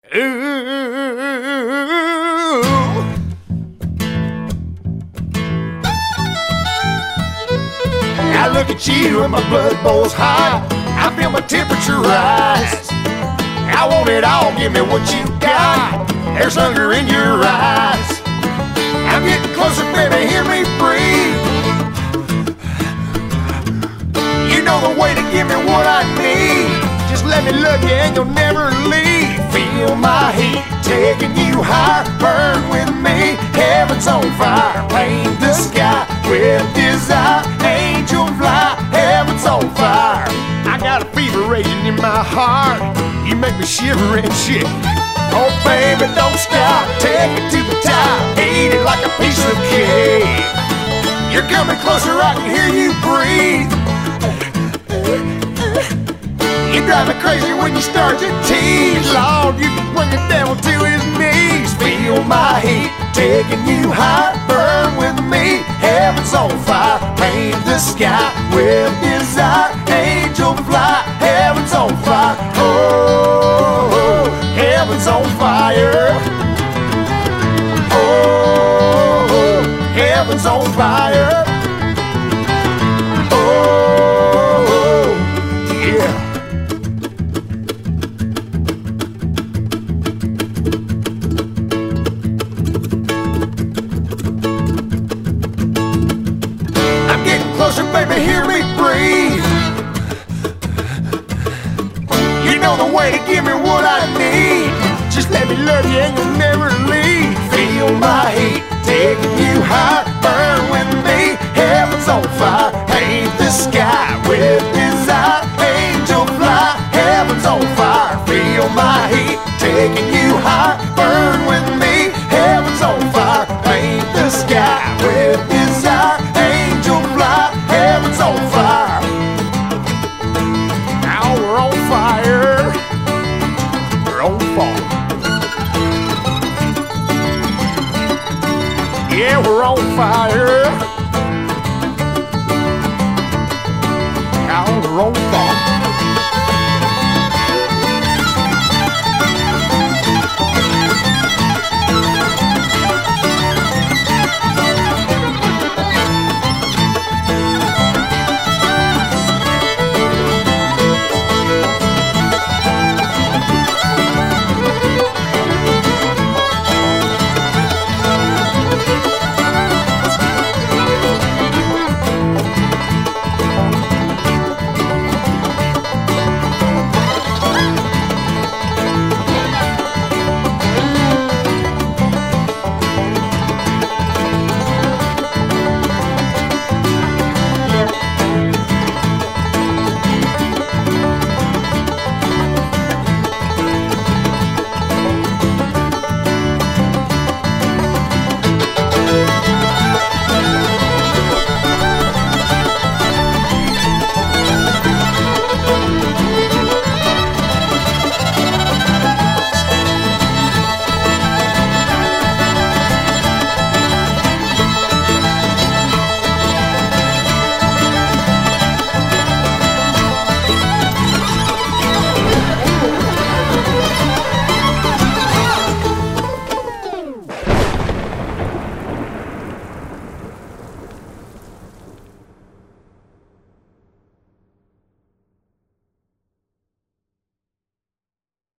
Ooh. I look at you and my blood boils high. I feel my temperature rise. I want it all, give me what you got. There's hunger in your eyes. I'm getting closer, baby, hear me breathe. You know the way to give me what I need. Just let me love you and you'll never leave. Feel my heat, taking you higher. Burn with me, heaven's on fire. Paint the sky with desire. Angel fly, heaven's on fire. I got a fever raging in my heart. You make me shiver and shake. Oh baby, don't stop, take it to the top. Eat it like a piece of cake. You're coming closer, I can hear you breathe. You drive me crazy when you start to tease. Lord, you can bring the devil to his knees. Feel my heat, taking you high. Burn with me, heaven's on fire. Paint the sky with desire. Angel fly, heaven's on fire. Oh, heaven's on fire. Oh, heaven's on fire. Oh, yeah. I'm getting closer, baby, hear me breathe. You know the way to give me what I need. Just let me love you and you'll never leave. Feel my heat, taking you high. Burn with me, heaven's on fire. Paint the sky with desire. Angel fly, heaven's on fire. Feel my heat, taking you high. Burn with me, heaven's on fire. Paint the sky with desire. Angel fly, heaven's on fire. Now we're on fire. We're on fire. Yeah, we're on fire.